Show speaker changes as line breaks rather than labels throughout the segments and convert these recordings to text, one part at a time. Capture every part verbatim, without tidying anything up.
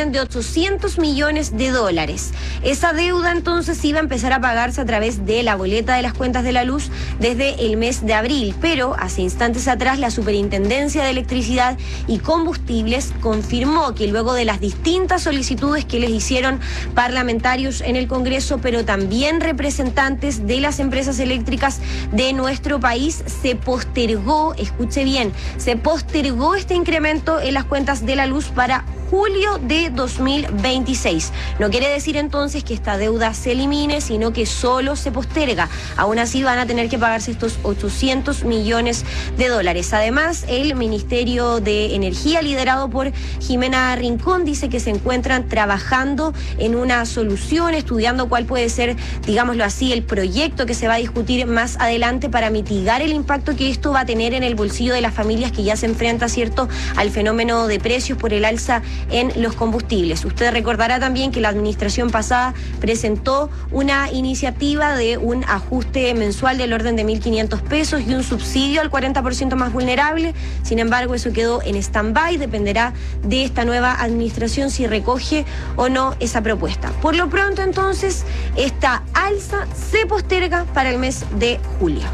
orden de ochocientos millones de dólares. Esa deuda entonces iba a empezar a pagarse a través de la boleta de las cuentas de la luz desde el mes de abril, pero hace instantes atrás la Superintendencia de Electricidad y Combustibles confirmó que luego de las distintas solicitudes que les hicieron parlamentarios en el Congreso, pero también representantes de las empresas eléctricas de nuestro país, se postergó, escuche bien, se postergó este incremento en las cuentas de la luz para julio de dos mil veintiséis. No quiere decir entonces que esta deuda se elimine, sino que solo se posterga. Aún así van a tener que pagarse estos ochocientos millones de dólares. Además, el Ministerio de Energía, liderado por Jimena Rincón, dice que se encuentran trabajando en una solución, estudiando cuál puede ser, digámoslo así, el proyecto que se va a discutir más adelante para mitigar el impacto que esto va a tener en el bolsillo de las familias que ya se enfrenta, ¿cierto?, al fenómeno de precios por el alza en los combustibles. Usted recordará también que la administración pasada presentó una iniciativa de un ajuste mensual del orden de mil quinientos pesos y un subsidio al cuarenta por ciento más vulnerable. Sin embargo, eso quedó en stand-by. Dependerá de esta nueva administración si recoge o no esa propuesta. Por lo pronto, entonces, esta alza se posterga para el mes de julio.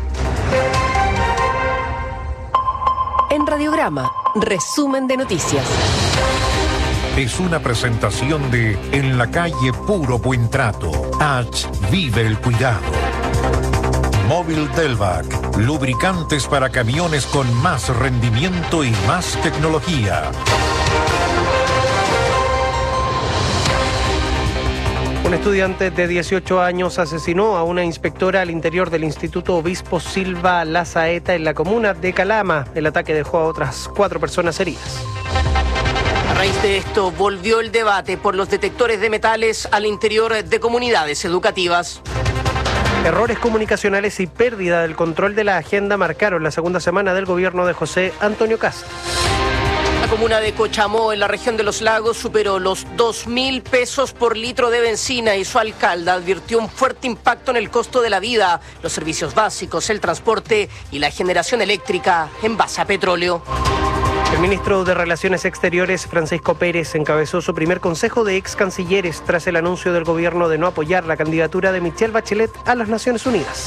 En Radiograma, resumen de noticias.
Es una presentación de En la calle Puro Buen Trato. H. Vive el cuidado. Móvil Delvac. Lubricantes para camiones con más rendimiento y más tecnología.
Un estudiante de dieciocho años asesinó a una inspectora al interior del Instituto Obispo Silva Lazaeta en la comuna de Calama. El ataque dejó a otras cuatro personas heridas.
A raíz de esto, volvió el debate por los detectores de metales al interior de comunidades educativas.
Errores comunicacionales y pérdida del control de la agenda marcaron la segunda semana del gobierno de José Antonio Kast.
La comuna de Cochamó, en la región de Los Lagos, superó los dos mil pesos por litro de benzina y su alcalde advirtió un fuerte impacto en el costo de la vida, los servicios básicos, el transporte y la generación eléctrica en base a petróleo.
El ministro de Relaciones Exteriores, Francisco Pérez, encabezó su primer consejo de ex cancilleres tras el anuncio del gobierno de no apoyar la candidatura de Michelle Bachelet a las Naciones Unidas.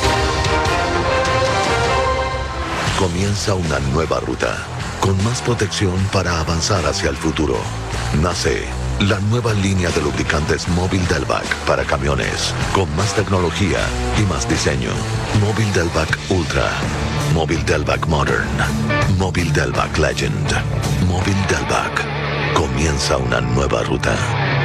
Comienza una nueva ruta, con más protección para avanzar hacia el futuro. Nace la nueva línea de lubricantes Móvil Delvac para camiones, con más tecnología y más diseño. Móvil Delvac Ultra, Móvil Delvac Modern, Móvil Delvac Legend, Móvil Delvac. Comienza una nueva ruta.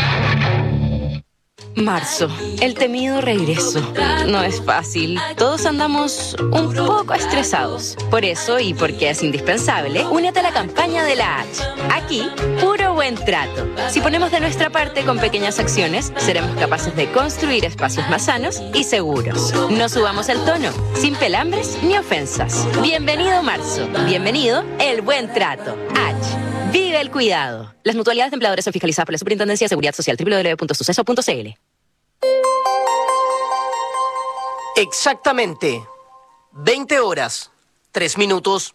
Marzo, el temido regreso. No es fácil. Todos andamos un poco estresados. Por eso, y porque es indispensable, únete a la campaña de la H. Aquí, puro buen trato. Si ponemos de nuestra parte con pequeñas acciones, seremos capaces de construir espacios más sanos y seguros. No subamos el tono, sin pelambres ni ofensas. Bienvenido marzo. Bienvenido el buen trato. H. Vive el cuidado. Las mutualidades de empleadores son fiscalizadas por la Superintendencia de Seguridad Social. doble u doble u doble u punto suceso punto c l.
Exactamente. veinte horas, tres minutos.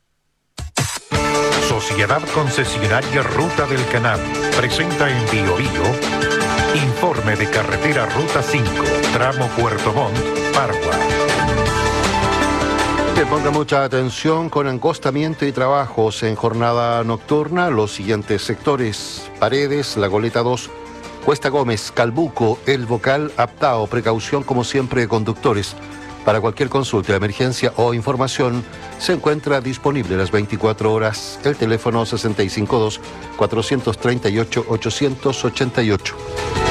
Sociedad Concesionaria Ruta del Canal presenta en Bio Bio informe de carretera Ruta cinco, tramo Puerto Montt, Pargua.
Que ponga mucha atención con encostamiento y trabajos en jornada nocturna. Los siguientes sectores: Paredes, La Goleta dos, Cuesta Gómez, Calbuco, El Bocal, Aptao. Precaución como siempre, conductores. Para cualquier consulta, emergencia o información, se encuentra disponible las veinticuatro horas el teléfono sesenta y cinco dos, cuatrocientos treinta y ocho, ochocientos ochenta y ocho.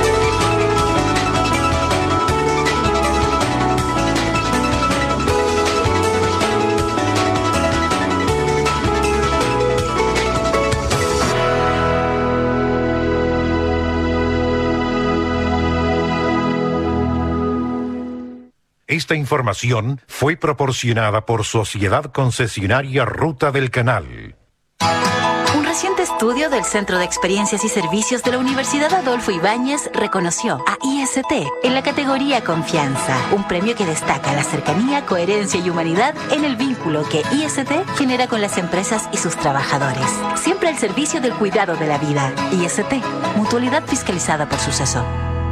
Esta información fue proporcionada por Sociedad Concesionaria Ruta del Canal.
Un
reciente estudio del Centro de Experiencias y Servicios de la Universidad Adolfo Ibáñez reconoció a I S T en la categoría Confianza, un premio que destaca la cercanía, coherencia y humanidad en el vínculo que I S T genera con las empresas y sus trabajadores. Siempre al servicio del cuidado de la vida. I S T, mutualidad fiscalizada por Suceso.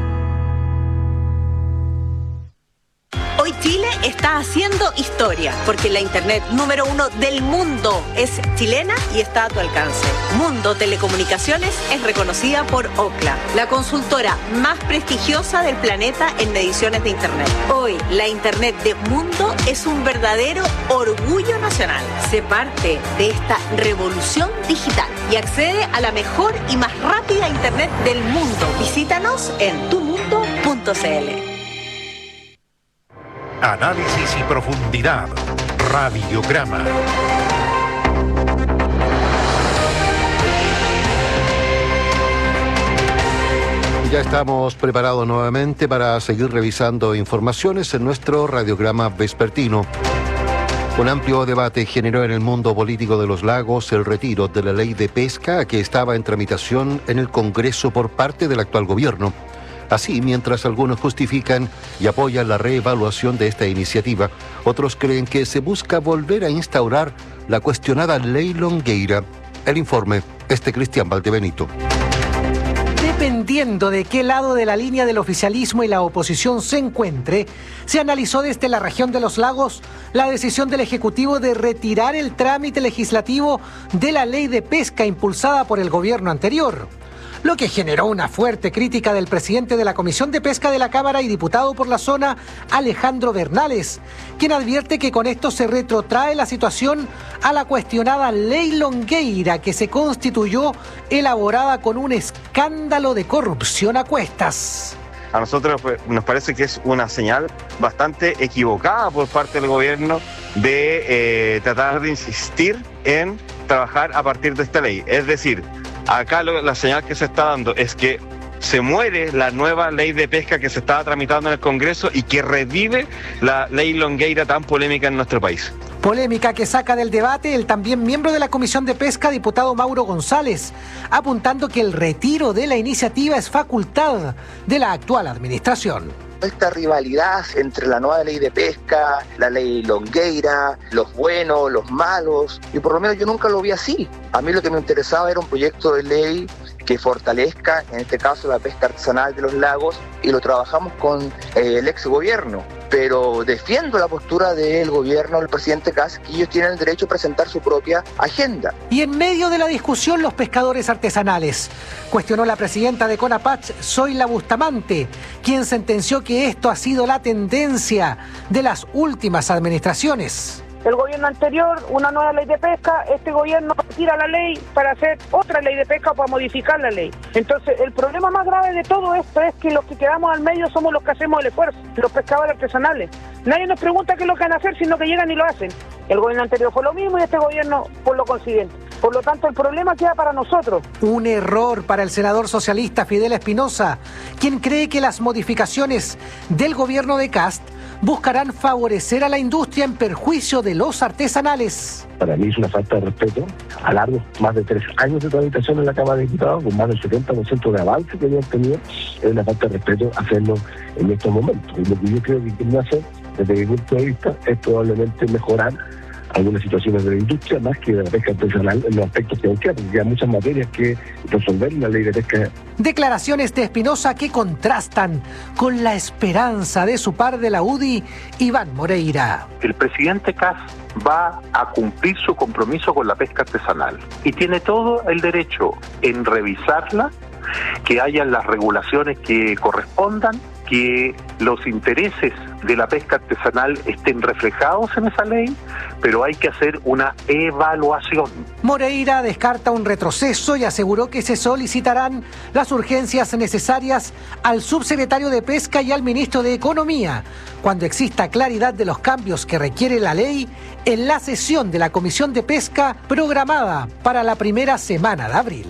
Hoy Chile está haciendo historia, porque la internet número uno del mundo es chilena y está a tu alcance. Mundo Telecomunicaciones es reconocida por Ookla, la consultora más prestigiosa del planeta en mediciones de internet. Hoy, la internet de Mundo es un verdadero orgullo nacional. Sé parte de esta revolución digital y accede a la mejor y más rápida internet del mundo. Visítanos en tu mundo punto c l.
Análisis y profundidad. Radiograma.
Ya estamos preparados nuevamente para seguir revisando informaciones en nuestro radiograma vespertino. Un amplio debate generó en el mundo político de los lagos el retiro de la ley de pesca que estaba en tramitación en el Congreso por parte del actual gobierno. Así, mientras algunos justifican y apoyan la reevaluación de esta iniciativa, otros creen que se busca volver a instaurar la cuestionada ley Longueira. El informe es de Cristian Valdebenito.
Dependiendo de qué lado de la línea del oficialismo y la oposición se encuentre, se analizó desde la región de los lagos la decisión del Ejecutivo de retirar el trámite legislativo de la ley de pesca impulsada por el gobierno anterior, lo que generó una fuerte crítica del presidente de la Comisión de Pesca de la Cámara y diputado por la zona, Alejandro Bernales, quien advierte que con esto se retrotrae la situación a la cuestionada ley Longueira, que se constituyó elaborada con un escándalo de corrupción a cuestas.
A nosotros nos parece que es una señal bastante equivocada por parte del gobierno de eh, tratar de insistir en trabajar a partir de esta ley. Es decir, acá lo, la señal que se está dando es que se muere la nueva ley de pesca que se estaba tramitando en el Congreso y que revive la ley Longueira tan polémica en nuestro país.
Polémica que saca del debate el también miembro de la Comisión de Pesca, diputado Mauro González, apuntando que el retiro de la iniciativa es facultad de la actual administración.
Esta rivalidad entre la nueva ley de pesca, la ley Longueira, los buenos, los malos, y por lo menos yo nunca lo vi así. A mí lo que me interesaba era un proyecto de ley que fortalezca, en este caso, la pesca artesanal de los lagos, y lo trabajamos con eh, el ex gobierno. Pero defiendo la postura del gobierno del presidente Kast, que ellos tienen el derecho a presentar su propia agenda.
Y en medio de la discusión, los pescadores artesanales. Cuestionó la presidenta de CONAPACH, Zoila Bustamante, quien sentenció que esto ha sido la tendencia de las últimas administraciones.
El gobierno anterior, una nueva ley de pesca, este gobierno tira la ley para hacer otra ley de pesca o para modificar la ley. Entonces, el problema más grave de todo esto es que los que quedamos al medio somos los que hacemos el esfuerzo, los pescadores artesanales. Nadie nos pregunta qué es lo que van a hacer, sino que llegan y lo hacen. El gobierno anterior fue lo mismo y este gobierno por lo consiguiente. Por lo tanto, el problema queda para nosotros.
Un error para el senador socialista Fidel Espinosa, quien cree que las modificaciones del gobierno de Kast buscarán favorecer a la industria en perjuicio de los artesanales.
Para mí es una falta de respeto a largos, más de tres años de tramitación en la Cámara de Diputados, con más del setenta por ciento de avance que habían tenido. Es una falta de respeto hacerlo en estos momentos. Y lo que yo creo que quieren hacer, desde mi punto de vista, es probablemente mejorar algunas situaciones de la industria, más que de la pesca artesanal, en los aspectos que hay que, porque hay muchas materias que resolver en la ley de pesca.
Declaraciones de Espinosa que contrastan con la esperanza de su par de la U D I, Iván Moreira.
El presidente Kast va a cumplir su compromiso con la pesca artesanal y tiene todo el derecho en revisarla, que hayan las regulaciones que correspondan, que los intereses de la pesca artesanal estén reflejados en esa ley, pero hay que hacer una evaluación.
Moreira descarta un retroceso y aseguró que se solicitarán las urgencias necesarias al subsecretario de Pesca y al ministro de Economía, cuando exista claridad de los cambios que requiere la ley en la sesión de la Comisión de Pesca programada para la primera semana de abril.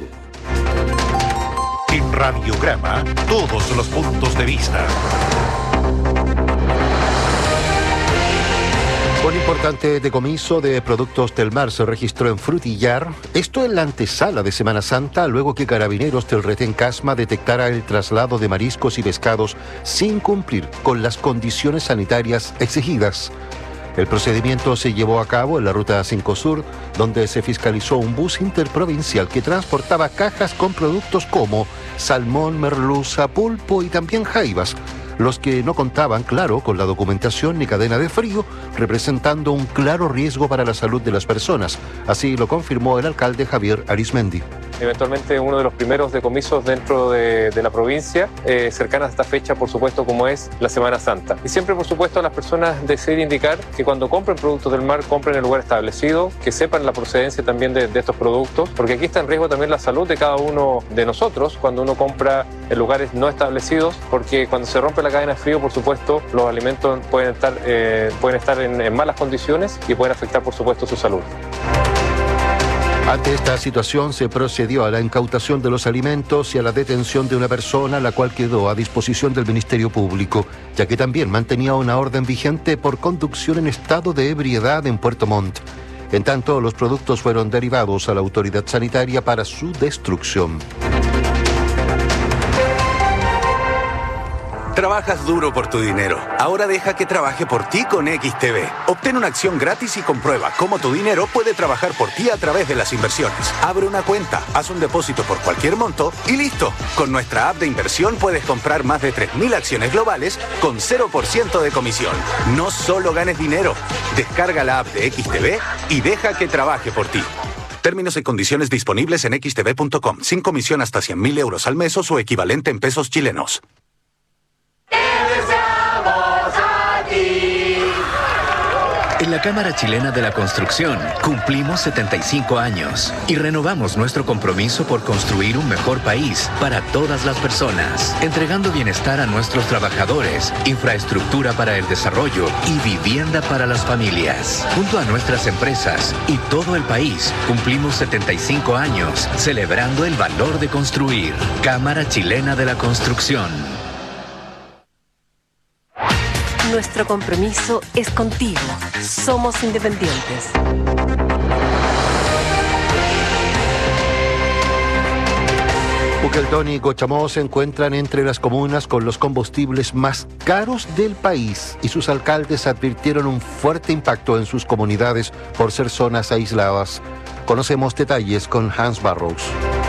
En Radiograma, todos los puntos de vista.
Un importante decomiso de productos del mar se registró en Frutillar, esto en la antesala de Semana Santa, luego que Carabineros del Retén Casma detectara el traslado de mariscos y pescados sin cumplir con las condiciones sanitarias exigidas. El procedimiento se llevó a cabo en la ruta cinco Sur, donde se fiscalizó un bus interprovincial que transportaba cajas con productos como salmón, merluza, pulpo y también jaivas, los que no contaban, claro, con la documentación ni cadena de frío, representando un claro riesgo para la salud de las personas. Así lo confirmó el alcalde Javier Arismendi.
Eventualmente uno de los primeros decomisos dentro de, de la provincia, eh, cercana a esta fecha, por supuesto, como es la Semana Santa. Y siempre, por supuesto, a las personas decidir indicar que cuando compren productos del mar, compren en el lugar establecido, que sepan la procedencia también de, de estos productos, porque aquí está en riesgo también la salud de cada uno de nosotros cuando uno compra en lugares no establecidos, porque cuando se rompe la cadena de frío, por supuesto, los alimentos pueden estar, eh, pueden estar en, en malas condiciones y pueden afectar, por supuesto, su salud.
Ante esta situación se procedió a la incautación de los alimentos y a la detención de una persona, la cual quedó a disposición del Ministerio Público, ya que también mantenía una orden vigente por conducción en estado de ebriedad en Puerto Montt. En tanto, los productos fueron derivados a la autoridad sanitaria para su destrucción.
Trabajas duro por tu dinero. Ahora deja que trabaje por ti con X T B. Obtén una acción gratis y comprueba cómo tu dinero puede trabajar por ti a través de las inversiones. Abre una cuenta, haz un depósito por cualquier monto y listo. Con nuestra app de inversión puedes comprar más de tres mil acciones globales con cero por ciento de comisión. No solo ganes dinero. Descarga la app de X T B y deja que trabaje por ti. Términos y condiciones disponibles en x t b punto com. Sin comisión hasta cien mil euros al mes o su equivalente en pesos chilenos.
En la Cámara Chilena de la Construcción cumplimos setenta y cinco años y renovamos nuestro compromiso por construir un mejor país para todas las personas, entregando bienestar a nuestros trabajadores, infraestructura para el desarrollo y vivienda para las familias. Junto a nuestras empresas y todo el país, cumplimos setenta y cinco años celebrando el valor de construir. Cámara Chilena de la Construcción.
Nuestro compromiso es contigo. Somos independientes.
Puqueldón y Cochamó se encuentran entre las comunas con los combustibles más caros del país y sus alcaldes advirtieron un fuerte impacto en sus comunidades por ser zonas aisladas. Conocemos detalles con Hans Barrows.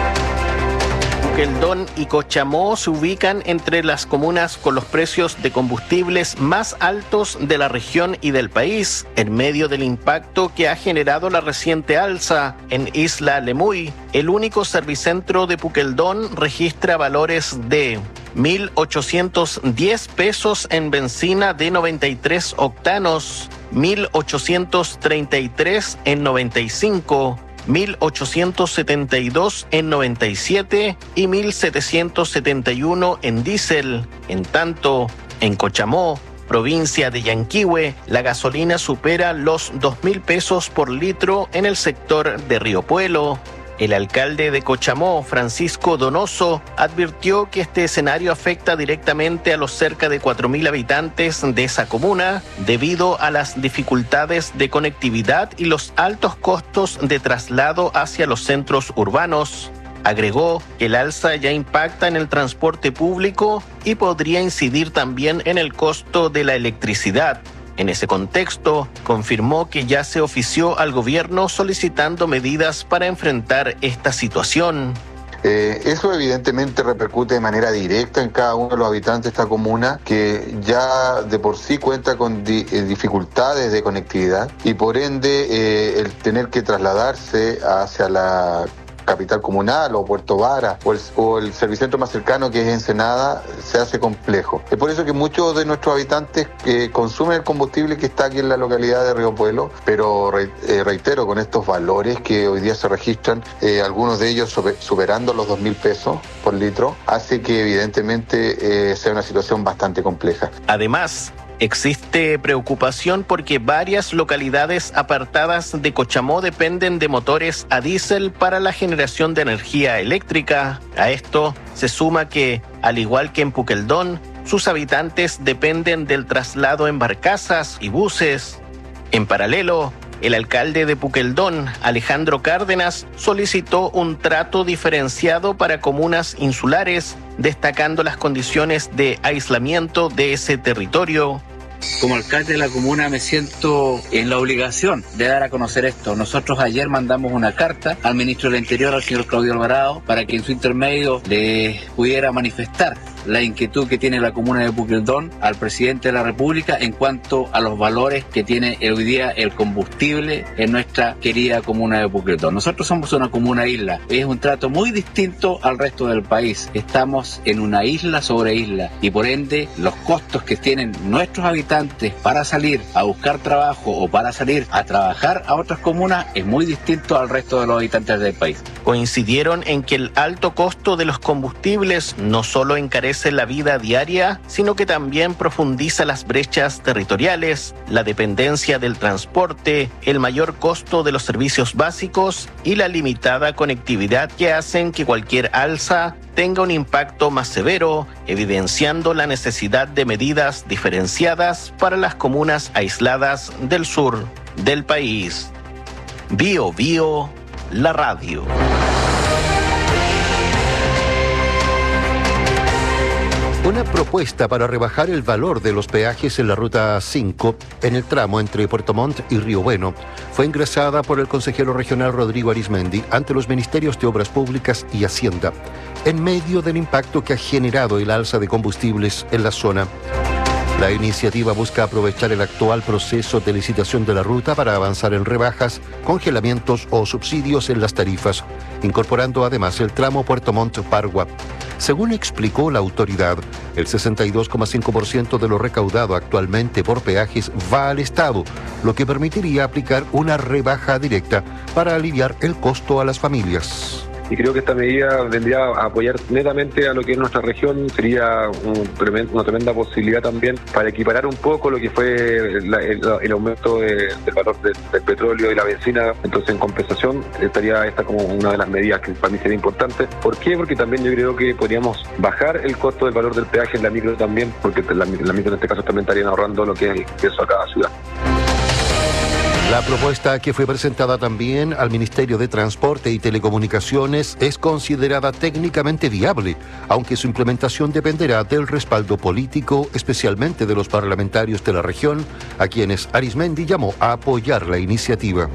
Puqueldón y Cochamó se ubican entre las comunas con los precios de combustibles más altos de la región y del país, en medio del impacto que ha generado la reciente alza. En Isla Lemuy, el único servicentro de Puqueldón registra valores de mil ochocientos diez pesos en benzina de noventa y tres octanos, mil ochocientos treinta y tres en noventa y cinco, mil ochocientos setenta y dos en noventa y siete y mil setecientos setenta y uno en diésel. En tanto, en Cochamó, provincia de Yanquihue, la gasolina supera los dos mil pesos por litro en el sector de Río Puelo. El alcalde de Cochamó, Francisco Donoso, advirtió que este escenario afecta directamente a los cerca de cuatro mil habitantes de esa comuna debido a las dificultades de conectividad y los altos costos de traslado hacia los centros urbanos. Agregó que el alza ya impacta en el transporte público y podría incidir también en el costo de la electricidad. En ese contexto, confirmó que ya se ofició al gobierno solicitando medidas para enfrentar esta situación.
Eh, eso evidentemente repercute de manera directa en cada uno de los habitantes de esta comuna, que ya de por sí cuenta con di- eh, dificultades de conectividad y por ende eh, el tener que trasladarse hacia la capital comunal o Puerto Vara o el, o el servicentro más cercano, que es Ensenada, se hace complejo. Es por eso que muchos de nuestros habitantes eh, consumen el combustible que está aquí en la localidad de Río Puelo, pero re, eh, reitero, con estos valores que hoy día se registran, eh, algunos de ellos super, superando los dos mil pesos por litro, hace que evidentemente eh, sea una situación bastante compleja.
Además, existe preocupación porque varias localidades apartadas de Cochamó dependen de motores a diésel para la generación de energía eléctrica. A esto se suma que, al igual que en Puqueldón, sus habitantes dependen del traslado en barcazas y buses. En paralelo, el alcalde de Puqueldón, Alejandro Cárdenas, solicitó un trato diferenciado para comunas insulares, destacando las condiciones de aislamiento de ese territorio.
Como alcalde de la comuna me siento en la obligación de dar a conocer esto. Nosotros ayer mandamos una carta al ministro del Interior, al señor Claudio Alvarado, para que en su intermedio le pudiera manifestar la inquietud que tiene la comuna de Puqueldón al presidente de la República en cuanto a los valores que tiene hoy día el combustible en nuestra querida comuna de Puqueldón. Nosotros somos una comuna isla, es un trato muy distinto al resto del país. Estamos en una isla sobre isla y por ende los costos que tienen nuestros habitantes para salir a buscar trabajo o para salir a trabajar a otras comunas es muy distinto al resto de los habitantes del país.
Coincidieron en que el alto costo de los combustibles no solo encarece la vida diaria, sino que también profundiza las brechas territoriales, la dependencia del transporte, el mayor costo de los servicios básicos y la limitada conectividad que hacen que cualquier alza tenga un impacto más severo, evidenciando la necesidad de medidas diferenciadas para las comunas aisladas del sur del país. Bio Bio, la radio.
Una propuesta para rebajar el valor de los peajes en la Ruta cinco, en el tramo entre Puerto Montt y Río Bueno, fue ingresada por el consejero regional Rodrigo Arizmendi ante los Ministerios de Obras Públicas y Hacienda, en medio del impacto que ha generado el alza de combustibles en la zona. La iniciativa busca aprovechar el actual proceso de licitación de la ruta para avanzar en rebajas, congelamientos o subsidios en las tarifas, incorporando además el tramo Puerto Montt-Pargua. Según explicó la autoridad, el sesenta y dos coma cinco por ciento de lo recaudado actualmente por peajes va al Estado, lo que permitiría aplicar una rebaja directa para aliviar el costo a las familias.
Y creo que esta medida vendría a apoyar netamente a lo que es nuestra región. Sería un tremendo, una tremenda posibilidad también para equiparar un poco lo que fue la, el, el aumento de, del valor de, del petróleo y la benzina. Entonces, en compensación, estaría esta como una de las medidas que para mí sería importante. ¿Por qué? Porque también yo creo que podríamos bajar el costo del valor del peaje en la micro también, porque la, la micro en este caso también estarían ahorrando lo que es el peso a cada ciudad.
La propuesta, que fue presentada también al Ministerio de Transporte y Telecomunicaciones, es considerada técnicamente viable, aunque su implementación dependerá del respaldo político, especialmente de los parlamentarios de la región, a quienes Arizmendi llamó a apoyar la iniciativa.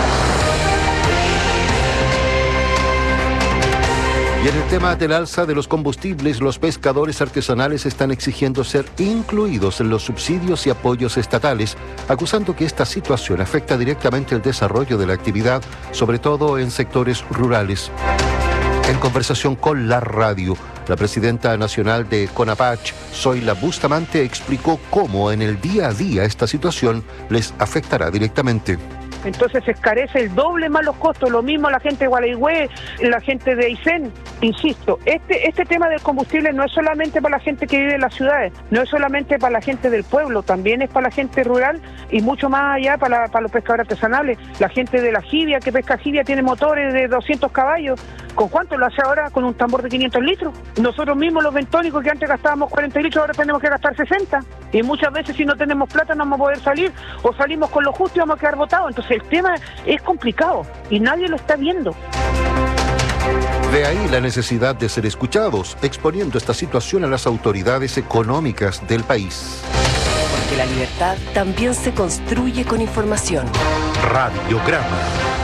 Y en el tema del alza de los combustibles, los pescadores artesanales están exigiendo ser incluidos en los subsidios y apoyos estatales, acusando que esta situación afecta directamente el desarrollo de la actividad, sobre todo en sectores rurales. En conversación con la radio, la presidenta nacional de CONAPACH, Zoila Bustamante, explicó cómo en el día a día esta situación les afectará directamente.
Entonces se escarece el doble más los costos, lo mismo la gente de Gualeguay, la gente de Aysén. Insisto, este, este tema del combustible no es solamente para la gente que vive en las ciudades, no es solamente para la gente del pueblo, también es para la gente rural y mucho más allá para, la, para los pescadores artesanales. La gente de la jibia, que pesca jibia, tiene motores de doscientos caballos. ¿Con cuánto lo hace ahora? Con un tambor de quinientos litros. Nosotros mismos los bentónicos, que antes gastábamos cuarenta litros, ahora tenemos que gastar sesenta. Y muchas veces si no tenemos plata no vamos a poder salir, o salimos con lo justo y vamos a quedar botados. Entonces el tema es complicado y nadie lo está viendo.
De ahí la necesidad de ser escuchados, exponiendo esta situación a las autoridades económicas del país.
Porque la libertad también se construye con información.
Radiograma.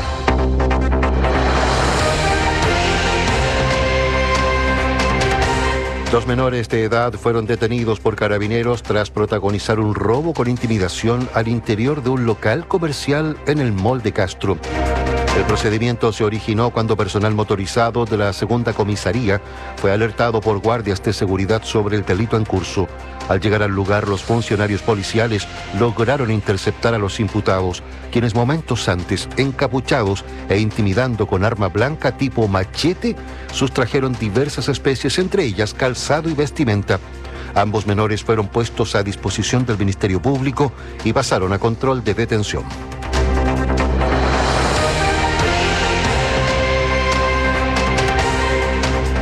Dos menores de edad fueron detenidos por carabineros tras protagonizar un robo con intimidación al interior de un local comercial en el Mall de Castro. El procedimiento se originó cuando personal motorizado de la segunda comisaría fue alertado por guardias de seguridad sobre el delito en curso. Al llegar al lugar, los funcionarios policiales lograron interceptar a los imputados, quienes momentos antes, encapuchados e intimidando con arma blanca tipo machete, sustrajeron diversas especies, entre ellas calzado y vestimenta. Ambos menores fueron puestos a disposición del Ministerio Público y pasaron a control de detención.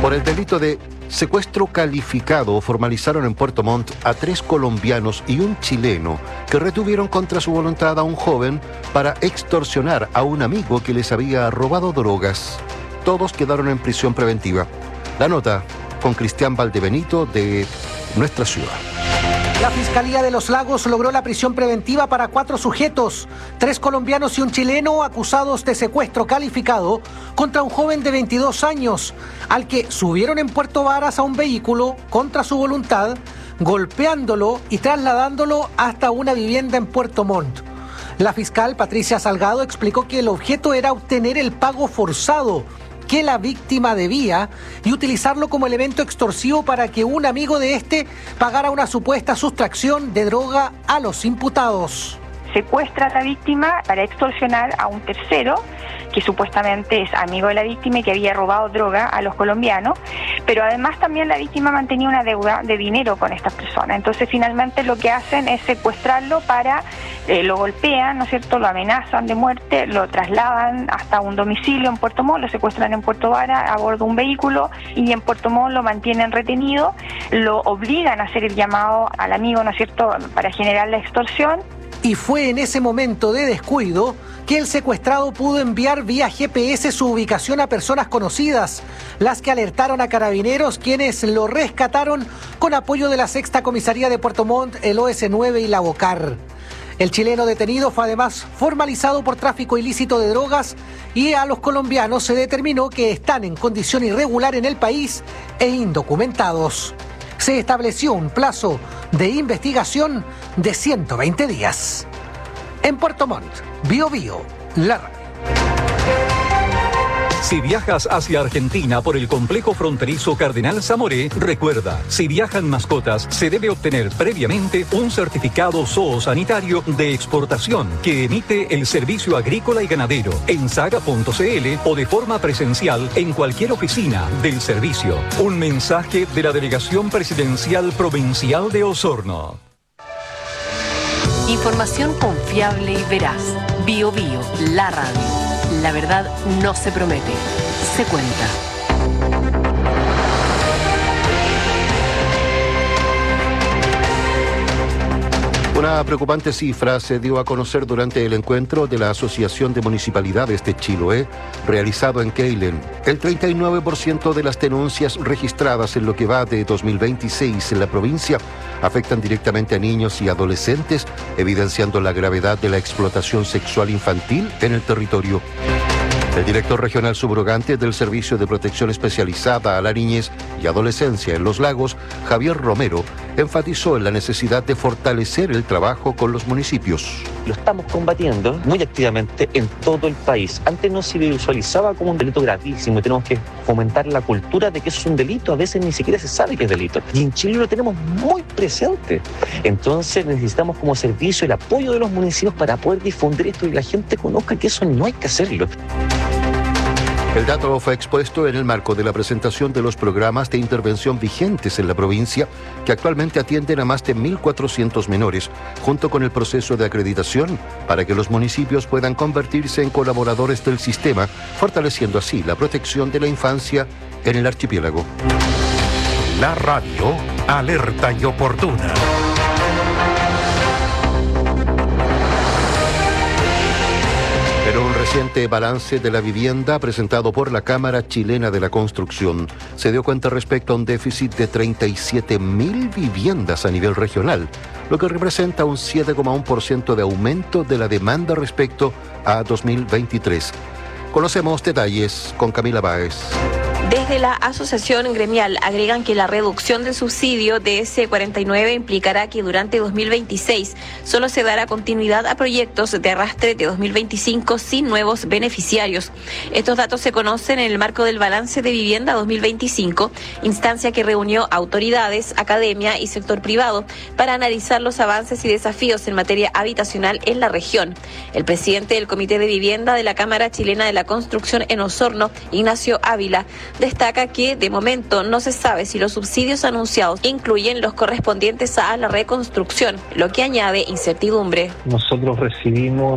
Por el delito de secuestro calificado formalizaron en Puerto Montt a tres colombianos y un chileno que retuvieron contra su voluntad a un joven para extorsionar a un amigo que les había robado drogas. Todos quedaron en prisión preventiva. La nota con Cristian Valdebenito de nuestra ciudad.
La Fiscalía de Los Lagos logró la prisión preventiva para cuatro sujetos, tres colombianos y un chileno acusados de secuestro calificado contra un joven de veintidós años, al que subieron en Puerto Varas a un vehículo contra su voluntad, golpeándolo y trasladándolo hasta una vivienda en Puerto Montt. La fiscal Patricia Salgado explicó que el objeto era obtener el pago forzado que la víctima debía y utilizarlo como elemento extorsivo para que un amigo de este pagara una supuesta sustracción de droga a los imputados.
Secuestra a la víctima para extorsionar a un tercero que supuestamente es amigo de la víctima y que había robado droga a los colombianos, pero además también la víctima mantenía una deuda de dinero con estas personas. Entonces finalmente lo que hacen es secuestrarlo para, eh, lo golpean, ¿no es cierto?, lo amenazan de muerte, lo trasladan hasta un domicilio en Puerto Montt, lo secuestran en Puerto Vara a bordo de un vehículo y en Puerto Montt lo mantienen retenido, lo obligan a hacer el llamado al amigo, ¿no es cierto?, para generar la extorsión.
Y fue en ese momento de descuido que el secuestrado pudo enviar vía G P S su ubicación a personas conocidas, las que alertaron a carabineros, quienes lo rescataron con apoyo de la Sexta Comisaría de Puerto Montt, el O S nueve y la BOCAR. El chileno detenido fue además formalizado por tráfico ilícito de drogas y a los colombianos se determinó que están en condición irregular en el país e indocumentados. Se estableció un plazo de investigación de ciento veinte días. En Puerto Montt, Bio Bio, la radio.
Si viajas hacia Argentina por el complejo fronterizo Cardenal Zamoré, recuerda, si viajan mascotas, se debe obtener previamente un certificado zoosanitario de exportación que emite el Servicio Agrícola y Ganadero en saga punto c l o de forma presencial en cualquier oficina del servicio. Un mensaje de la Delegación Presidencial Provincial de Osorno.
Información confiable y veraz. Bio Bio, la radio. La verdad no se promete, se cuenta.
Una preocupante cifra se dio a conocer durante el encuentro de la Asociación de Municipalidades de Chiloé, realizado en Keilen. El treinta y nueve por ciento de las denuncias registradas en lo que va de dos mil veintiséis en la provincia afectan directamente a niños y adolescentes, evidenciando la gravedad de la explotación sexual infantil en el territorio. El director regional subrogante del Servicio de Protección Especializada a la Niñez y Adolescencia en Los Lagos, Javier Romero, enfatizó en la necesidad de fortalecer el trabajo con los municipios.
Lo estamos combatiendo muy activamente en todo el país. Antes no se visualizaba como un delito gravísimo y tenemos que fomentar la cultura de que eso es un delito. A veces ni siquiera se sabe que es delito. Y en Chile lo tenemos muy presente. Entonces necesitamos como servicio el apoyo de los municipios para poder difundir esto y que la gente conozca que eso no hay que hacerlo.
El dato fue expuesto en el marco de la presentación de los programas de intervención vigentes en la provincia, que actualmente atienden a más de mil cuatrocientos menores, junto con el proceso de acreditación para que los municipios puedan convertirse en colaboradores del sistema, fortaleciendo así la protección de la infancia en el archipiélago.
La radio, alerta y oportuna.
Pero un reciente balance de la vivienda presentado por la Cámara Chilena de la Construcción se dio cuenta respecto a un déficit de treinta y siete mil viviendas a nivel regional, lo que representa un siete coma uno por ciento de aumento de la demanda respecto a dos mil veintitrés. Conocemos detalles con Camila Báez.
Desde la asociación gremial agregan que la reducción del subsidio de ese cuarenta y nueve implicará que durante dos mil veintiséis solo se dará continuidad a proyectos de arrastre de dos mil veinticinco sin nuevos beneficiarios. Estos datos se conocen en el marco del balance de vivienda dos mil veinticinco, instancia que reunió autoridades, academia y sector privado para analizar los avances y desafíos en materia habitacional en la región. El presidente del Comité de Vivienda de la Cámara Chilena de la Construcción en Osorno, Ignacio Ávila, destaca que de momento no se sabe si los subsidios anunciados incluyen los correspondientes a la reconstrucción, lo que añade incertidumbre.
Nosotros recibimos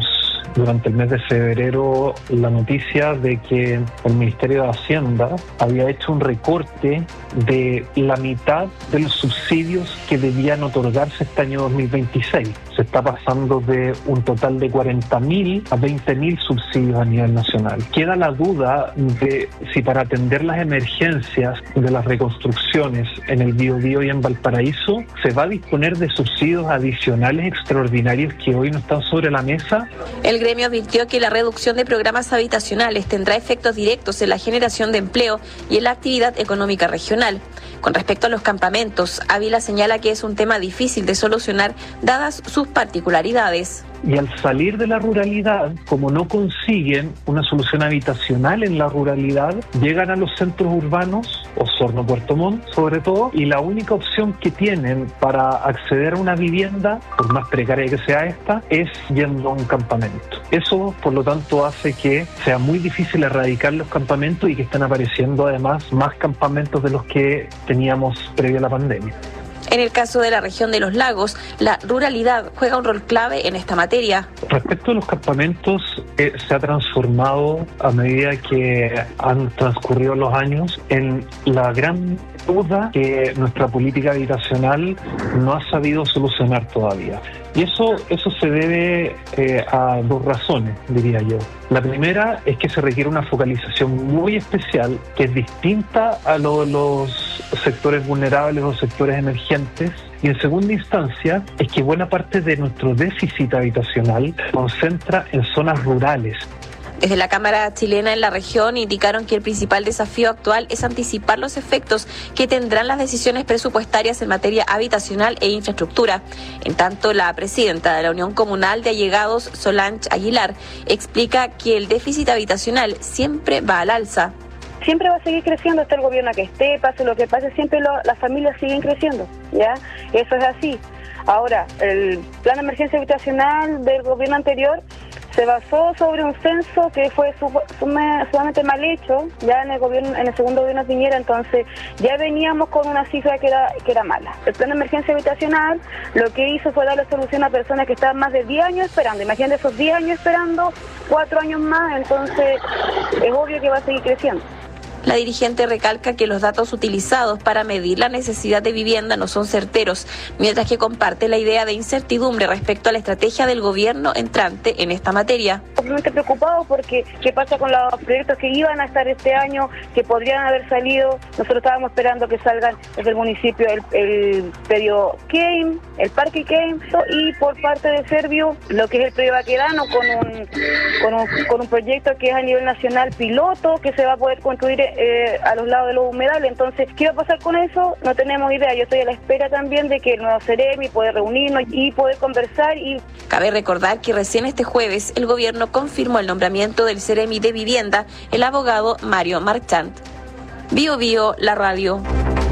durante el mes de febrero la noticia de que el Ministerio de Hacienda había hecho un recorte de la mitad de los subsidios que debían otorgarse este año dos mil veintiséis. Se está pasando de un total de cuarenta mil a veinte mil subsidios a nivel nacional. Queda la duda de si para atender las emergencias de las reconstrucciones en el Biobío y en Valparaíso se va a disponer de subsidios adicionales extraordinarios que hoy no están sobre la mesa.
El gremio advirtió que la reducción de programas habitacionales tendrá efectos directos en la generación de empleo y en la actividad económica regional. Con respecto a los campamentos, Ávila señala que es un tema difícil de solucionar dadas sus particularidades.
Y al salir de la ruralidad, como no consiguen una solución habitacional en la ruralidad, llegan a los centros urbanos, Osorno, Puerto Montt sobre todo, y la única opción que tienen para acceder a una vivienda, por más precaria que sea esta, es yendo a un campamento. Eso, por lo tanto, hace que sea muy difícil erradicar los campamentos y que están apareciendo además más campamentos de los que teníamos previo a la pandemia.
En el caso de la región de los lagos, la ruralidad juega un rol clave en esta materia.
Respecto a los campamentos, eh, se ha transformado a medida que han transcurrido los años en la gran duda que nuestra política habitacional no ha sabido solucionar todavía. Y eso, eso se debe eh, a dos razones, diría yo. La primera es que se requiere una focalización muy especial, que es distinta a lo, los sectores vulnerables o sectores emergentes. Y en segunda instancia, es que buena parte de nuestro déficit habitacional se concentra en zonas rurales.
Desde la Cámara chilena en la región indicaron que el principal desafío actual es anticipar los efectos que tendrán las decisiones presupuestarias en materia habitacional e infraestructura. En tanto, la presidenta de la Unión Comunal de Allegados, Solange Aguilar, explica que el déficit habitacional siempre va al alza.
Siempre va a seguir creciendo, esté el gobierno que esté, pase lo que pase, siempre lo, las familias siguen creciendo, ¿ya? Eso es así. Ahora, el plan de emergencia habitacional del gobierno anterior se basó sobre un censo que fue sumamente mal hecho ya en el gobierno, en el segundo gobierno de Piñera, entonces ya veníamos con una cifra que era que era mala. El plan de emergencia habitacional lo que hizo fue darle solución a personas que estaban más de diez años esperando. Imagínate esos diez años esperando, cuatro años más, entonces es obvio que va a seguir creciendo.
La dirigente recalca que los datos utilizados para medir la necesidad de vivienda no son certeros, mientras que comparte la idea de incertidumbre respecto a la estrategia del gobierno entrante en esta materia.
Obviamente preocupados porque qué pasa con los proyectos que iban a estar este año, que podrían haber salido. Nosotros estábamos esperando que salgan desde el municipio el, el predio Keim, el parque Keim, y por parte de Servio lo que es el predio Baquedano con un, con un, con un proyecto que es a nivel nacional piloto, que se va a poder construir Eh, a los lados de los humedales. Entonces, ¿qué va a pasar con eso? No tenemos idea. Yo estoy a la espera también de que el nuevo Ceremi pueda reunirnos y poder conversar. Y
cabe recordar que recién este jueves el gobierno confirmó el nombramiento del Ceremi de Vivienda, el abogado Mario Marchant. Bio Bio, la radio.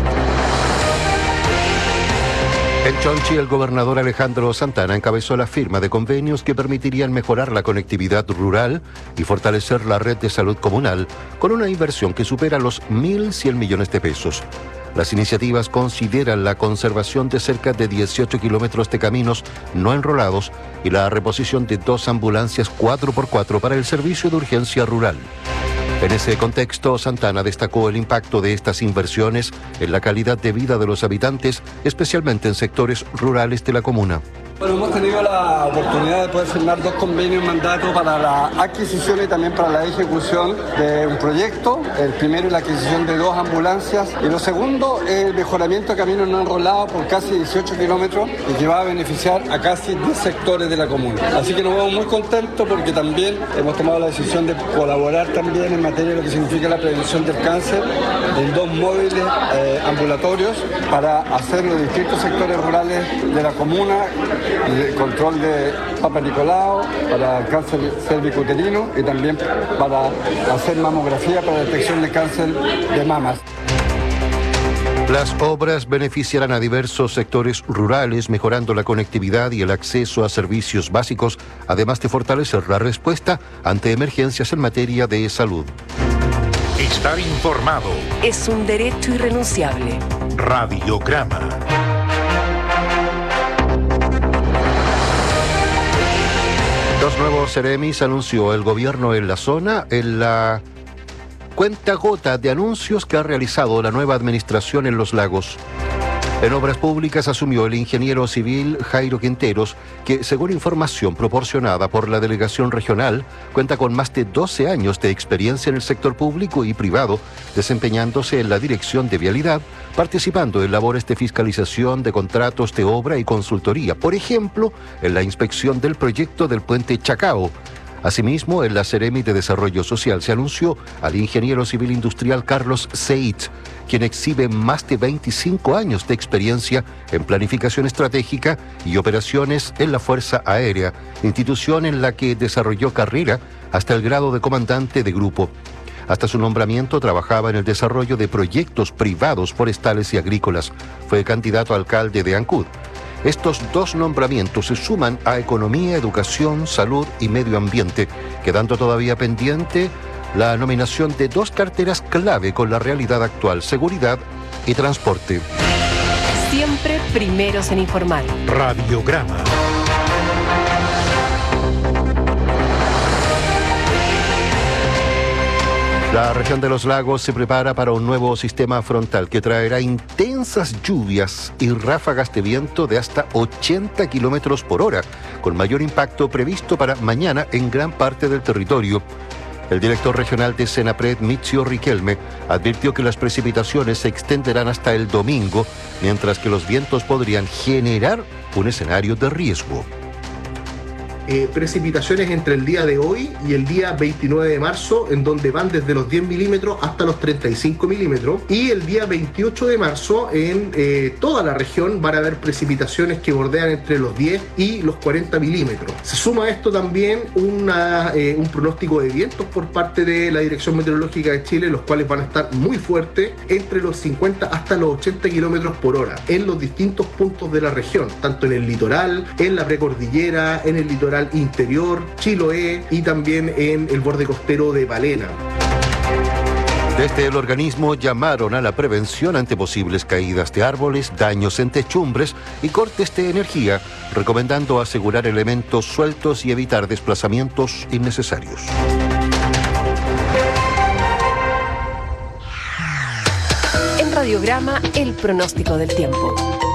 En Chonchi, el gobernador Alejandro Santana encabezó la firma de convenios que permitirían mejorar la conectividad rural y fortalecer la red de salud comunal con una inversión que supera los mil cien millones de pesos. Las iniciativas consideran la conservación de cerca de dieciocho kilómetros de caminos no enrolados y la reposición de dos ambulancias cuatro por cuatro para el servicio de urgencia rural. En ese contexto, Santana destacó el impacto de estas inversiones en la calidad de vida de los habitantes, especialmente en sectores rurales de la comuna.
Bueno, hemos tenido la oportunidad de poder firmar dos convenios mandato para la adquisición y también para la ejecución de un proyecto. El primero es la adquisición de dos ambulancias y lo segundo es el mejoramiento de caminos no enrolados por casi dieciocho kilómetros y que va a beneficiar a casi diez sectores de la comuna. Así que nos vemos muy contentos porque también hemos tomado la decisión de colaborar también en materia de lo que significa la prevención del cáncer en dos móviles eh, ambulatorios para hacer los distintos sectores rurales de la comuna, el control de Papa Nicolau, para el cáncer cervicuterino y también para hacer mamografía para detección de cáncer de mamas.
Las obras beneficiarán a diversos sectores rurales, mejorando la conectividad y el acceso a servicios básicos, además de fortalecer la respuesta ante emergencias en materia de salud.
Estar informado
es un derecho irrenunciable.
nuevos Ceremis anunció el gobierno en la zona en la cuenta gota de anuncios que ha realizado la nueva administración en Los Lagos. En Obras Públicas asumió el ingeniero civil Jairo Quinteros, que según información proporcionada por la delegación regional, cuenta con más de doce años de experiencia en el sector público y privado, desempeñándose en la dirección de vialidad, participando en labores de fiscalización de contratos de obra y consultoría, por ejemplo, en la inspección del proyecto del puente Chacao. Asimismo, en la Seremi de Desarrollo Social se anunció al ingeniero civil industrial Carlos Seitz, quien exhibe más de veinticinco años de experiencia en planificación estratégica y operaciones en la Fuerza Aérea, institución en la que desarrolló carrera hasta el grado de comandante de grupo. Hasta su nombramiento trabajaba en el desarrollo de proyectos privados forestales y agrícolas. Fue candidato a alcalde de Ancud. Estos dos nombramientos se suman a Economía, Educación, Salud y Medio Ambiente, quedando todavía pendiente la nominación de dos carteras clave con la realidad actual: seguridad y transporte.
Siempre primeros en informar.
Radiograma.
La región de Los Lagos se prepara para un nuevo sistema frontal que traerá intensas lluvias y ráfagas de viento de hasta ochenta kilómetros por hora, con mayor impacto previsto para mañana en gran parte del territorio. El director regional de Senapred, Mizio Riquelme, advirtió que las precipitaciones se extenderán hasta el domingo, mientras que los vientos podrían generar un escenario de riesgo.
Eh, precipitaciones entre el día de hoy y el día veintinueve de marzo, en donde van desde los diez milímetros hasta los treinta y cinco milímetros, y el día veintiocho de marzo en eh, toda la región van a haber precipitaciones que bordean entre los diez y los cuarenta milímetros. Se suma a esto también una, eh, un pronóstico de vientos por parte de la Dirección Meteorológica de Chile, los cuales van a estar muy fuertes, entre los cincuenta hasta los ochenta kilómetros por hora en los distintos puntos de la región, tanto en el litoral, en la precordillera, en el litoral interior, Chiloé y también en el borde costero de Palena.
Desde el organismo llamaron a la prevención ante posibles caídas de árboles, daños en techumbres y cortes de energía, recomendando asegurar elementos sueltos y evitar desplazamientos innecesarios.
En Radiograma, el pronóstico del tiempo.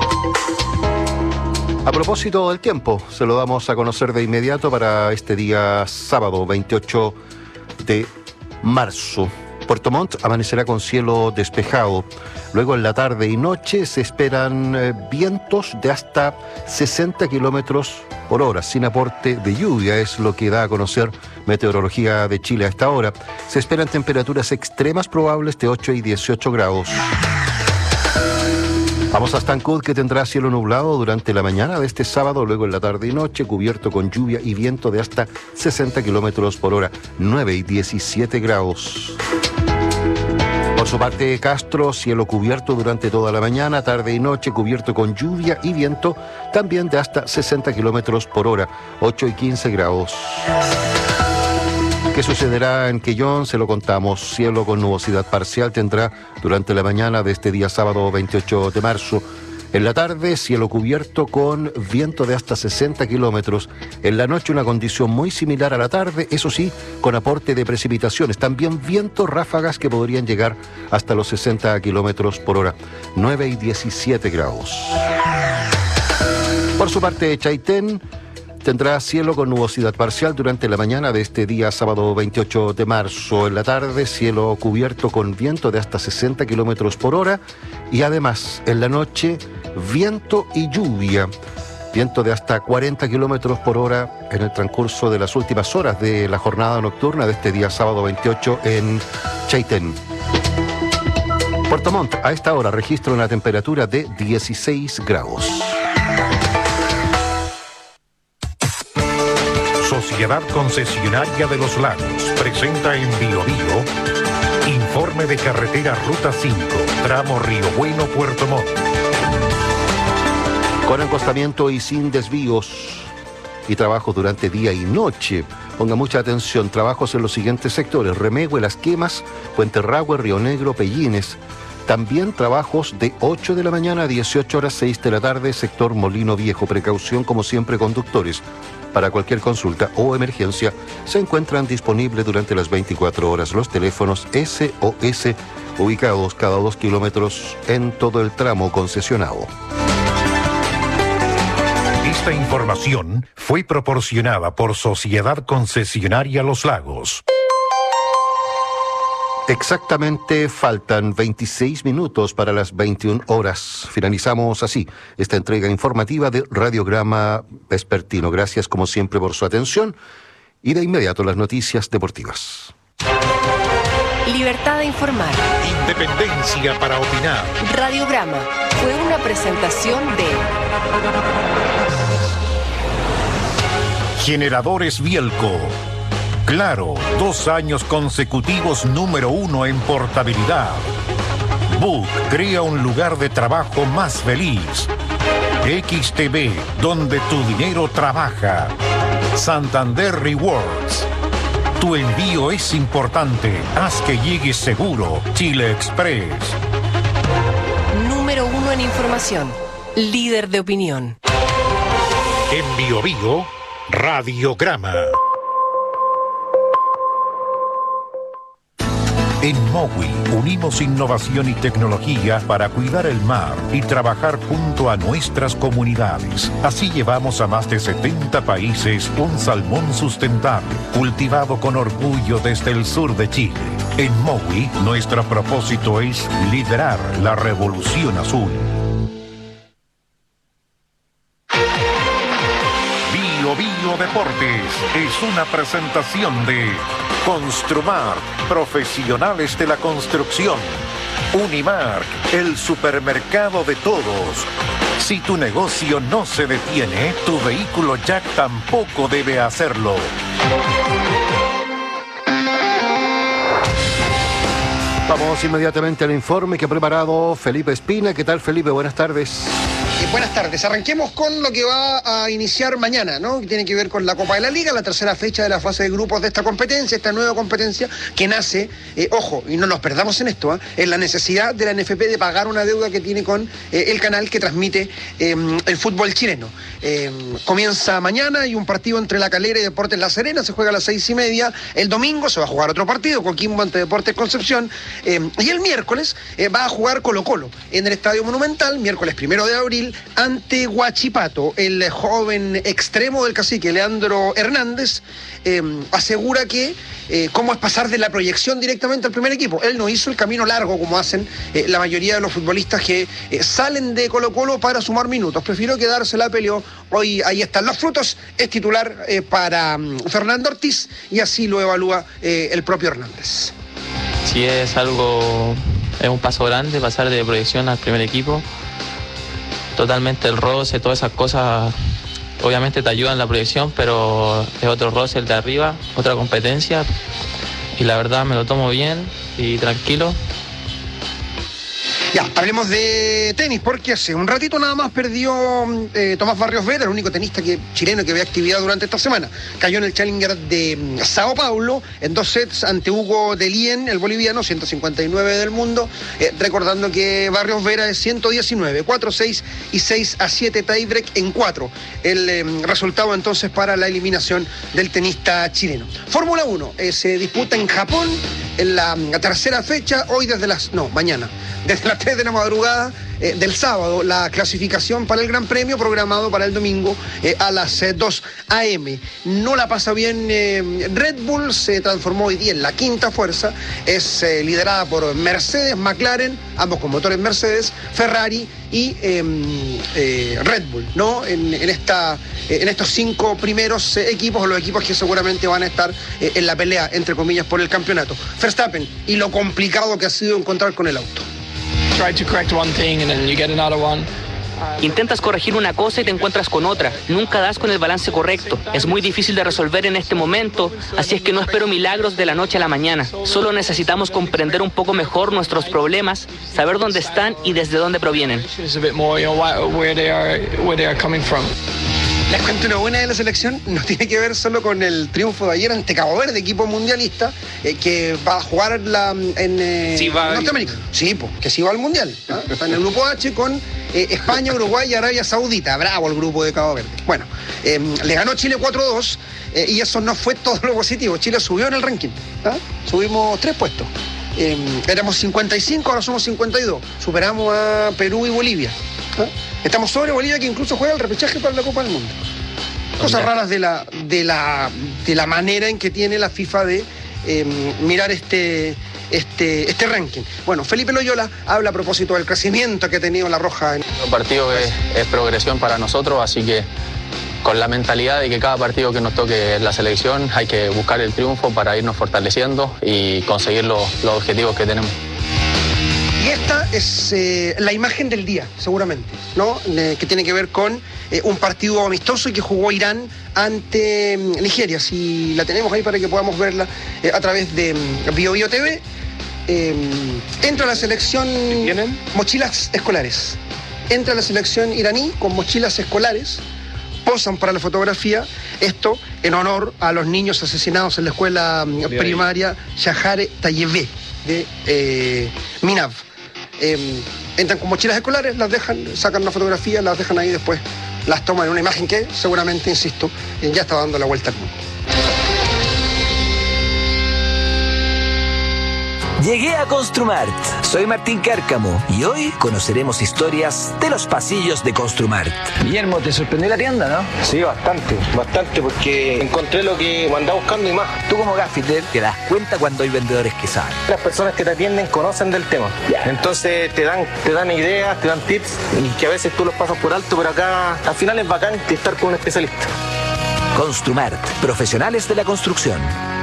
A propósito del tiempo, se lo damos a conocer de inmediato para este día sábado veintiocho de marzo. Puerto Montt amanecerá con cielo despejado. Luego en la tarde y noche se esperan eh, vientos de hasta sesenta kilómetros por hora, sin aporte de lluvia, es lo que da a conocer Meteorología de Chile a esta hora. Se esperan temperaturas extremas probables de ocho y dieciocho grados. Vamos hasta Ancud, que tendrá cielo nublado durante la mañana de este sábado, luego en la tarde y noche, cubierto con lluvia y viento de hasta sesenta kilómetros por hora, nueve y diecisiete grados. Por su parte, Castro, cielo cubierto durante toda la mañana, tarde y noche, cubierto con lluvia y viento, también de hasta sesenta kilómetros por hora, ocho y quince grados. ¿Qué sucederá en Quellón? Se lo contamos. Cielo con nubosidad parcial tendrá durante la mañana de este día sábado veintiocho de marzo. En la tarde, cielo cubierto con viento de hasta sesenta kilómetros. En la noche, una condición muy similar a la tarde, eso sí, con aporte de precipitaciones. También vientos ráfagas que podrían llegar hasta los sesenta kilómetros por hora. nueve y diecisiete grados. Por su parte, Chaitén tendrá cielo con nubosidad parcial durante la mañana de este día sábado veintiocho de marzo. En la tarde, cielo cubierto con viento de hasta sesenta kilómetros por hora. Y además, en la noche, viento y lluvia. Viento de hasta cuarenta kilómetros por hora en el transcurso de las últimas horas de la jornada nocturna de este día sábado veintiocho en Chaitén. Puerto Montt, a esta hora registra una temperatura de dieciséis grados.
Sociedad Concesionaria de Los Lagos presenta en Bio Bio informe de carretera Ruta cinco, tramo Río Bueno, Puerto Montt.
Con acostamiento y sin desvíos y trabajos durante día y noche. Ponga mucha atención, trabajos en los siguientes sectores: Remehue, Las Quemas, Puente Rahue, Río Negro, Pellines. También trabajos de ocho de la mañana a dieciocho horas, seis de la tarde, sector Molino Viejo. Precaución como siempre, conductores. Para cualquier consulta o emergencia, se encuentran disponibles durante las veinticuatro horas los teléfonos S O S ubicados cada dos kilómetros en todo el tramo concesionado.
Esta información fue proporcionada por Sociedad Concesionaria Los Lagos.
Exactamente faltan veintiséis minutos para las veintiuna horas. Finalizamos así esta entrega informativa de Radiograma Vespertino. Gracias como siempre por su atención y de inmediato las noticias deportivas.
Libertad de informar.
Independencia para opinar.
Radiograma fue una presentación de
Generadores Bielco. Claro, dos años consecutivos número uno en portabilidad. Book crea un lugar de trabajo más feliz. X T V, donde tu dinero trabaja. Santander Rewards. Tu envío es importante. Haz que llegue seguro. Chile Express.
Número uno en información. Líder de opinión.
En Bio Bio, Radiograma. En Mowi unimos innovación y tecnología para cuidar el mar y trabajar junto a nuestras comunidades. Así llevamos a más de setenta países un salmón sustentable, cultivado con orgullo desde el sur de Chile. En Mowi, nuestro propósito es liderar la revolución azul. Bio Bio Deportes es una presentación de Construmar, profesionales de la construcción. Unimark, el supermercado de todos. Si tu negocio no se detiene, tu vehículo Jack tampoco debe hacerlo.
Vamos inmediatamente al informe que ha preparado Felipe Espina. ¿Qué tal, Felipe? Buenas tardes.
Eh, buenas tardes. Arranquemos con lo que va a iniciar mañana, ¿no? Que tiene que ver con la Copa de la Liga, la tercera fecha de la fase de grupos de esta competencia, esta nueva competencia que nace, eh, ojo, y no nos perdamos en esto, ¿eh? en la necesidad de la N F P de pagar una deuda que tiene con eh, el canal que transmite eh, el fútbol chileno. Eh, comienza mañana y un partido entre La Calera y Deportes La Serena, se juega a las seis y media. El domingo se va a jugar otro partido, Coquimbo ante Deportes Concepción. Eh, y el miércoles eh, va a jugar Colo Colo en el Estadio Monumental, miércoles primero de abril, ante Huachipato. El joven extremo del cacique, Leandro Hernández, eh, asegura que eh, cómo es pasar de la proyección directamente al primer equipo. Él no hizo el camino largo como hacen eh, la mayoría de los futbolistas que eh, salen de Colo Colo para sumar minutos. Prefirió quedarse, la peleó. Hoy ahí están los frutos. Es titular eh, para um, Fernando Ortiz y así lo evalúa eh, el propio Hernández.
Sí, es algo, es un paso grande pasar de proyección al primer equipo. Totalmente el roce, todas esas cosas obviamente te ayudan en la proyección, pero es otro roce el de arriba, otra competencia, y la verdad me lo tomo bien y tranquilo.
Ya, hablemos de tenis, porque hace un ratito nada más perdió eh, Tomás Barrios Vera, el único tenista que, chileno que ve actividad durante esta semana. Cayó en el Challenger de Sao Paulo en dos sets ante Hugo Delien, el boliviano, ciento cincuenta y nueve del mundo, eh, recordando que Barrios Vera es ciento diecinueve, cuatro a seis y seis a siete tiebreak en cuatro. El eh, resultado entonces para la eliminación del tenista chileno. Fórmula uno eh, se disputa en Japón en la, la tercera fecha, hoy desde las, no, mañana, desde las tres de la madrugada eh, del sábado, la clasificación para el Gran Premio programado para el domingo eh, a las eh, dos a eme. No la pasa bien eh, Red Bull, se transformó hoy día en la quinta fuerza, es eh, liderada por Mercedes, McLaren, ambos con motores Mercedes, Ferrari y eh, eh, Red Bull, ¿no? En, en, esta, eh, en estos cinco primeros eh, equipos, los equipos que seguramente van a estar eh, en la pelea, entre comillas, por el campeonato. Verstappen, y lo complicado que ha sido encontrar con el auto.
Intentas corregir una cosa y te encuentras con otra. Nunca das con el balance correcto. Es muy difícil de resolver en este momento, así es que no espero milagros de la noche a la mañana. Solo necesitamos comprender un poco mejor nuestros problemas, saber dónde están y desde dónde provienen.
Les cuento una buena de la selección, no tiene que ver solo con el triunfo de ayer ante Cabo Verde, equipo mundialista, eh, que va a jugar la, en, eh,
sí, va
en Norteamérica. Sí, pues, que sí va al Mundial. ¿eh? Está en el grupo H con eh, España, Uruguay y Arabia Saudita. Bravo el grupo de Cabo Verde. Bueno, eh, le ganó Chile cuatro dos eh, y eso no fue todo lo positivo. Chile subió en el ranking. ¿Ah? Subimos tres puestos. Eh, éramos cincuenta y cinco, ahora somos cincuenta y dos. Superamos a Perú y Bolivia. ¿Ah? Estamos sobre Bolivia, que incluso juega el repechaje para la Copa del Mundo. Cosas raras de la, de la, de la manera en que tiene la FIFA de eh, mirar este, este, este ranking. Bueno, Felipe Loyola habla a propósito del crecimiento que ha tenido la Roja.
El partido es, es progresión para nosotros, así que con la mentalidad de que cada partido que nos toque la selección hay que buscar el triunfo para irnos fortaleciendo y conseguir los, los objetivos que tenemos.
Y esta es eh, la imagen del día, seguramente, ¿no? Eh, que tiene que ver con eh, un partido amistoso que jugó Irán ante um, Nigeria. Si la tenemos ahí para que podamos verla eh, a través de um, Bio Bio T V. Eh, entra la selección mochilas escolares. Entra la selección iraní con mochilas escolares. Posan para la fotografía. Esto en honor a los niños asesinados en la escuela um, primaria Shahare Tayyebe de eh, Minav. Eh, entran con mochilas escolares, las dejan, sacan una fotografía, las dejan ahí, después las toman en una imagen que seguramente, insisto, eh, ya está dando la vuelta al mundo.
Llegué a Construmart. Soy Martín Cárcamo y hoy conoceremos historias de los pasillos de Construmart.
Guillermo, ¿te sorprendió la tienda, no?
Sí, bastante, bastante, porque encontré lo que andaba buscando y más.
Tú como gaffiter te das cuenta cuando hay vendedores que saben.
Las personas que te atienden conocen del tema. Entonces te dan, te dan ideas, te dan tips y que a veces tú los pasas por alto, pero acá al final es bacán estar con un especialista.
Construmart, profesionales de la construcción.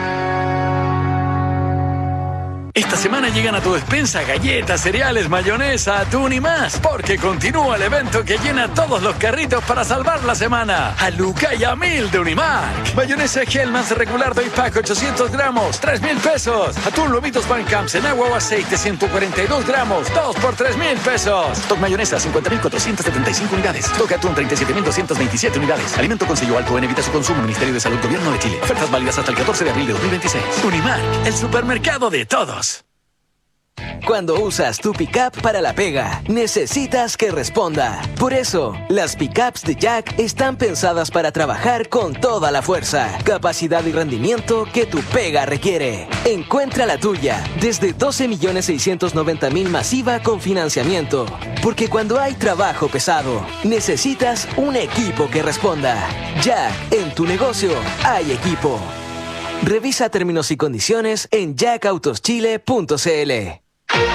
Esta semana llegan a tu despensa galletas, cereales, mayonesa, atún y más, porque continúa el evento que llena todos los carritos para salvar la semana. A Luca y a Mil de Unimark. Mayonesa Hellmann's regular doy pack ochocientos gramos, tres mil pesos. Atún Lomitos Van Camps en agua o aceite ciento cuarenta y dos gramos, dos por tres mil pesos. Stock mayonesa cincuenta mil cuatrocientos setenta y cinco unidades. Stock atún treinta y siete mil doscientos veintisiete unidades. Alimento con sello alto en evita su consumo. Ministerio de Salud, Gobierno de Chile. Ofertas válidas hasta el catorce de abril de dos mil veintiséis. Unimark, el supermercado de todos.
Cuando usas tu pickup para la pega, necesitas que responda. Por eso, las pickups de Jack están pensadas para trabajar con toda la fuerza, capacidad y rendimiento que tu pega requiere. Encuentra la tuya desde doce millones seiscientos noventa mil masiva con financiamiento. Porque cuando hay trabajo pesado, necesitas un equipo que responda. Jack, en tu negocio hay equipo. Revisa términos y condiciones en jack autos chile punto c l.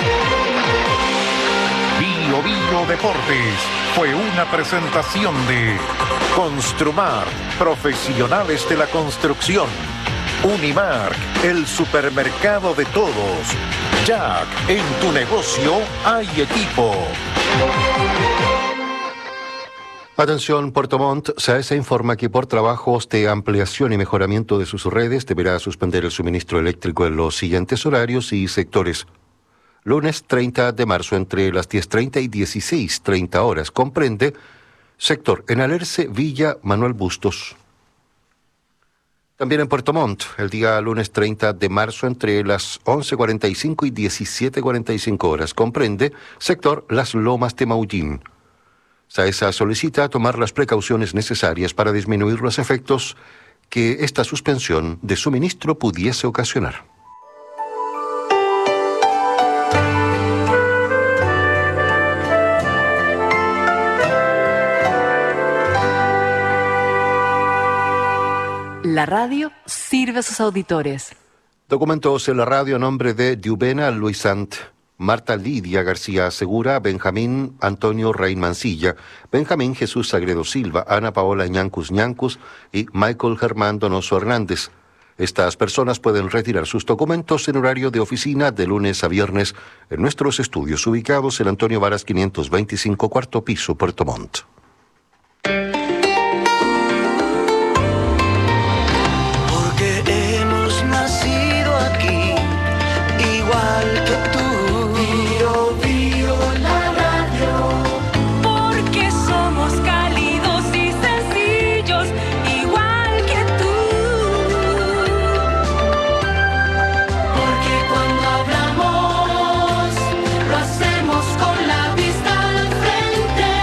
Bio Bio Deportes fue una presentación de Construmar, profesionales de la construcción. Unimark, el supermercado de todos. Jack, en tu negocio hay equipo.
Atención, Puerto Montt, SAESA informa que por trabajos de ampliación y mejoramiento de sus redes deberá suspender el suministro eléctrico en los siguientes horarios y sectores. Lunes treinta de marzo entre las diez treinta y dieciséis treinta horas. Comprende sector en Alerce, Villa, Manuel Bustos. También en Puerto Montt, el día lunes treinta de marzo entre las once cuarenta y cinco y diecisiete cuarenta y cinco horas. Comprende sector Las Lomas de Maullín. SAESA solicita tomar las precauciones necesarias para disminuir los efectos que esta suspensión de suministro pudiese ocasionar.
La radio sirve a sus auditores.
Documentos en la radio a nombre de Diubena Luisant, Marta Lidia García Segura, Benjamín Antonio Rein Mancilla, Benjamín Jesús Sagredo Silva, Ana Paola Ñancus Ñancus y Michael Germán Donoso Hernández. Estas personas pueden retirar sus documentos en horario de oficina de lunes a viernes en nuestros estudios ubicados en Antonio Varas quinientos veinticinco, cuarto piso, Puerto Montt.
Lo hacemos con la vista al frente.